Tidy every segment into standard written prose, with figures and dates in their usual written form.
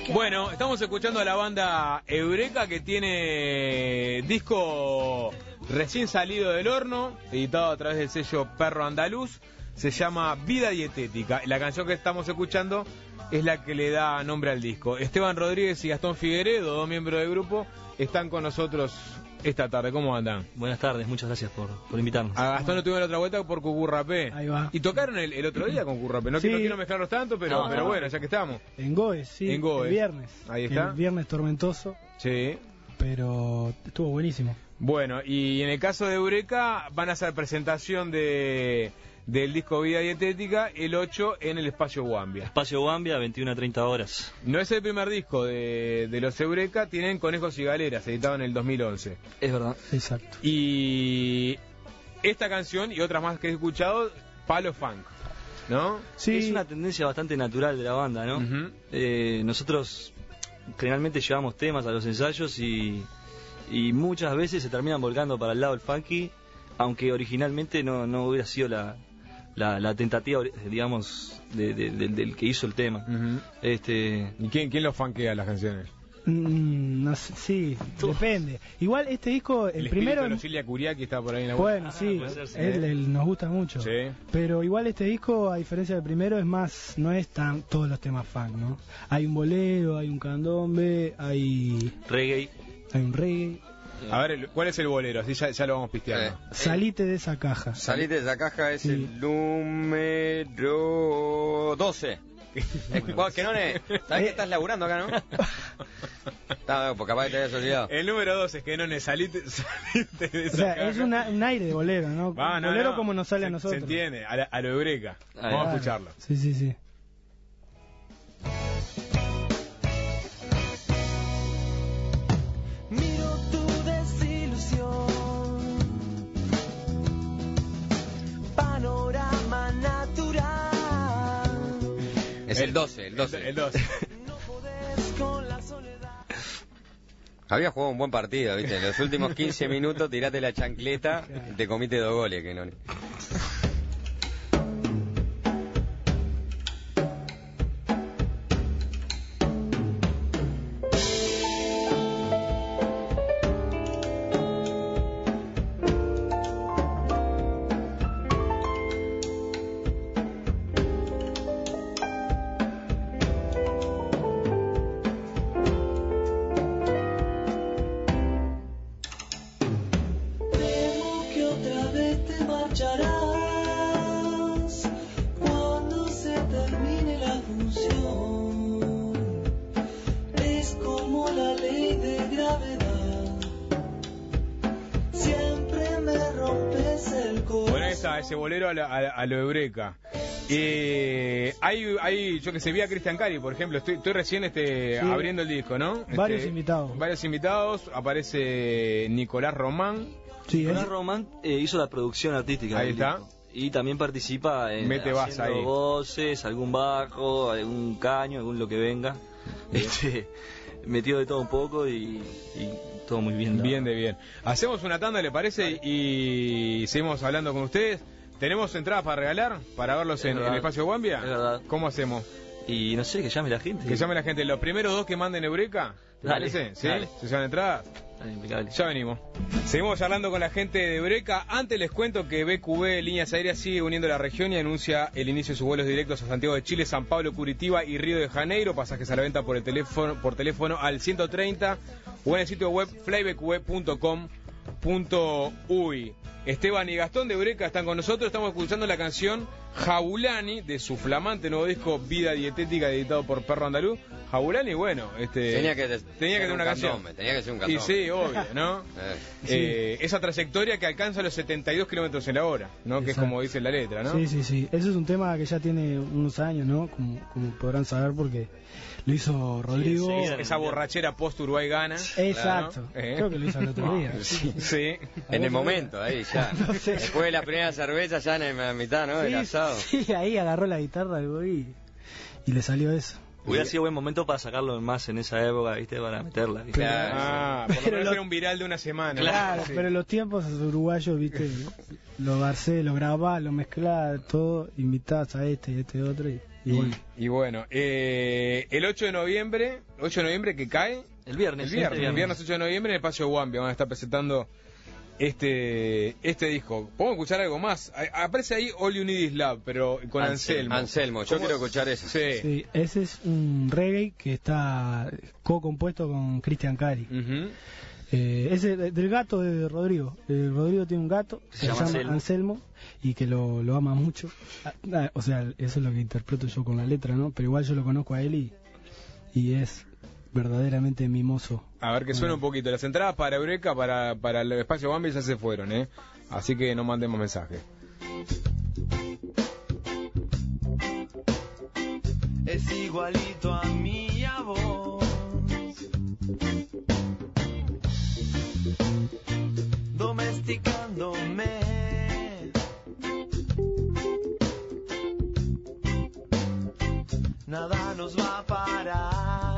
Bueno, estamos escuchando a la banda Eureka, que tiene disco recién salido del horno, editado a través del sello Perro Andaluz. Se llama Vida Dietética. La canción que estamos escuchando es la que le da nombre al disco. Esteban Rodríguez y Gastón Figueredo, dos miembros del grupo, están con nosotros esta tarde. ¿Cómo andan? Buenas tardes, muchas gracias por invitarnos. A Gastón lo tuvimos la otra vuelta por Cucurrapé. Ahí va. Y tocaron el otro día con Cucurrapé. No, Sí. no quiero mezclarlos tanto, pero bueno, ya que estamos. En Goes, sí. En Goes. El viernes. Ahí está. El viernes tormentoso, Sí. pero estuvo buenísimo. Bueno, y en el caso de Eureka van a hacer presentación del disco Vida Dietética el 8 en el Espacio Guambia. Espacio Guambia, 21 a 30 horas. No es el primer disco de los Eureka, tienen Conejos y Galeras, editado en el 2011. Es verdad. Exacto. Y esta canción y otras más que he escuchado, palo funk, ¿no? Sí. Es una tendencia bastante natural de la banda, ¿no? Ujú. Nosotros generalmente llevamos temas a los ensayos y muchas veces se terminan volcando para el lado del funky, aunque originalmente no hubiera sido la tentativa, digamos, del que hizo el tema. Ujú. ¿Y quién los funkea las canciones? No sé, sí, depende. Igual este disco, el primero... espíritu de Cilia Curiaki está por ahí en la Bueno, sí, puede ser, sí. él nos gusta mucho. Sí. Pero igual este disco, a diferencia del primero, es más, no es tan todos los temas funk, ¿no? Hay un bolero, hay un candombe, hay Reggae. un reggae. A ver, ¿cuál es el bolero? Así ya lo vamos pisteando. Salite de esa caja. Salite de esa caja es Sí. el número 12. Que no ¿sabés que estás laburando acá, no? Está, pues capaz que te hayas olvidado. El número 2 es que no salite de O esa sea, caja. es un aire de bolero, ¿no? Ah, no, bolero no. como nos sale a Se nosotros. entiende, a lo Eureka. Ahí Vamos a Claro. escucharlo. Sí, sí, sí. Miro tu desilusión, panorama natural. Es el 12, el 12. El 12. No podés con la soledad. Había jugado un buen partido, ¿viste? En los últimos 15 minutos tiraste la chancleta y te comiste 2 goles, que no. Temo que otra vez te marcharás cuando se termine la función. Es como la ley de gravedad, siempre me rompes el corazón. Bueno, ahí está, ese bolero a lo Eureka. Hay, yo que sé, vi a Cristian Cari, por ejemplo. Estoy recién abriendo el disco, ¿no? Varios invitados. Varios invitados. Aparece Nicolás Román. Sí, Nicolás Román hizo la producción artística Ahí del está. disco. Y también participa en Mete bass haciendo ahí. voces, algún bajo, algún caño, algún lo que venga. Metido de todo un poco y todo muy bien. Bien de bien. Hacemos una tanda, ¿le parece? Y seguimos hablando con ustedes. ¿Tenemos entradas para regalar? ¿Para verlos en el Espacio Guambia? Es verdad. ¿Cómo hacemos? Y no sé, que llame la gente. Que llame la gente. Los primeros dos que manden Eureka, ¿te Dale, parece? ¿Sí? dale. ¿Se llaman entradas? Impecable. Ya venimos. Seguimos charlando con la gente de Eureka. Antes les cuento que BQB Líneas Aéreas sigue uniendo la región y anuncia el inicio de sus vuelos directos a Santiago de Chile, San Pablo, Curitiba y Río de Janeiro. Pasajes a la venta por teléfono al 130 o en el sitio web flybqb.com.uy. Esteban y Gastón de Eureka están con nosotros. Estamos escuchando la canción Jabulani de su flamante nuevo disco Vida Dietética, editado por Perro Andaluz. Jabulani, bueno, Tenía que tener una canción. Tenía que ser un Y candombe. sí, obvio, ¿no? Esa trayectoria que alcanza los 72 kilómetros en la hora, ¿no? Que es Exacto. como dice la letra, ¿no? Sí, sí, sí. Eso es un tema que ya tiene unos años, ¿no? Como podrán saber porque lo hizo Rodrigo. Sí, enseguida. Esa borrachera post-Uruguay gana. Exacto. Claro. Creo que lo hizo el otro día. Sí. En el momento, ahí ya. No sé. Después de la primera cerveza, ya en la mitad, ¿no? Del asado. Sí, ahí agarró la guitarra del güey y le salió eso. Hubiera sido buen momento para sacarlo más en esa época, ¿viste? Para meterla, ¿viste? Claro. Ah, por lo Pero menos lo- era un viral de una semana. Claro, Sí. pero los tiempos uruguayos, viste, lo barcé, lo grabás, lo mezclás, todo, invitás a este y a este otro y Y bueno, el 8 de noviembre que cae... El viernes. El viernes 8 de noviembre en el Espacio Guambia van a estar presentando este disco. ¿Podemos escuchar algo más? Aparece ahí All You Need Is Love, pero con Anselmo. Yo quiero escuchar eso. Sí. Ese es un reggae que está co-compuesto con Christian Cari. Ese del gato de Rodrigo. Rodrigo tiene un gato, se llama Anselmo, y que lo ama mucho. O sea, eso es lo que interpreto yo con la letra, ¿no? Pero igual yo lo conozco a él y es verdaderamente mimoso. A ver, que suena un poquito. Las entradas para Eureka, para el Espacio Guambia ya se fueron, ¿eh? Así que no mandemos mensaje. Es igualito a mí y a vos. Domesticándome. Nada nos va a parar.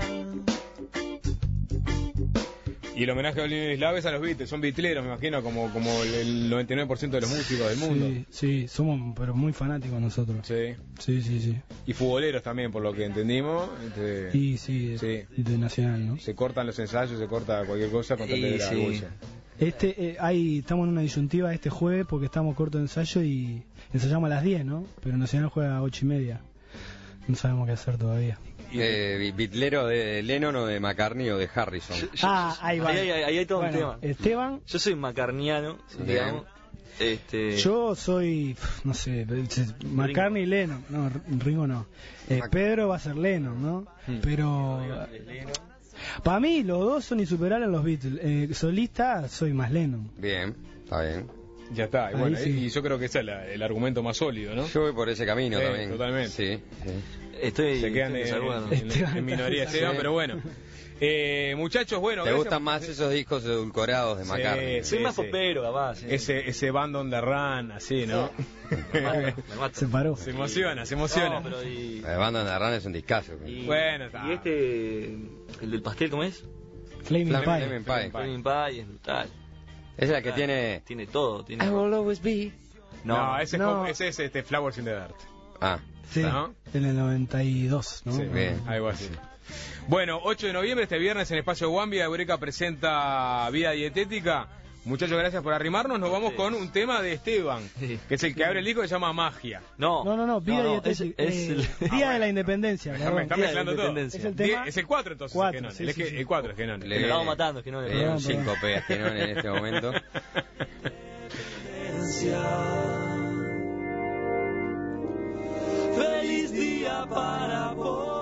Y el homenaje a Olivia Slaves a los Beatles, son beatleros, me imagino, como el 99% de los músicos del mundo. Sí, somos pero muy fanáticos nosotros. Sí. Y futboleros también, por lo que entendimos. Y sí, de Nacional, ¿no? Se cortan los ensayos, se corta cualquier cosa con tal de la bolsa. Estamos en una disyuntiva este jueves porque estamos cortos de ensayo y ensayamos a las 10, ¿no? Pero Nacional juega a 8:30. No sabemos qué hacer todavía. ¿Bitlero de Lennon o de McCartney o de Harrison? Ahí va. Ahí hay todo un tema. Esteban. Yo soy macarniano, digamos. Yo soy, no sé, McCartney y Lennon. No, Ringo no. Pedro va a ser Lennon, ¿no? Pero para mí los dos son insuperables los Beatles. Solista soy más Lennon. Bien, está bien. Ya está, y bueno, y yo creo que ese es el argumento más sólido, ¿no? Yo voy por ese camino también. Totalmente. Sí. Se quedan en minoría Esteban, pero bueno. Muchachos, bueno. ¿Te gustan más esos discos edulcorados de McCartney? Soy más popero, capaz. Ese Band on the Run, así, ¿no? Se paró. Se emociona. No, pero El Band on the Run es un discazo. Bueno, está. ¿Y el del pastel, cómo es? Flaming Pie. Flaming Pie, es brutal. Es la que tiene todo. I will always be. No, ese es Flowers in the Dirt. Sí, ¿no? En el 92, ¿no? Sí, bien. Algo así. Bueno, 8 de noviembre, este viernes en Espacio Guambia, Eureka presenta Vida Dietética. Muchachos, gracias por arrimarnos. Nos vamos con un tema de Esteban, que es el que abre el disco, que se llama Magia. No, Vida Dietética. Es el Día de la Independencia. Está mezclando todo. Es el tema. Es el 4 entonces, el 4 es Genon. Le estamos matando, es que no le un síncope a Genon en este momento. Feliz día para vos.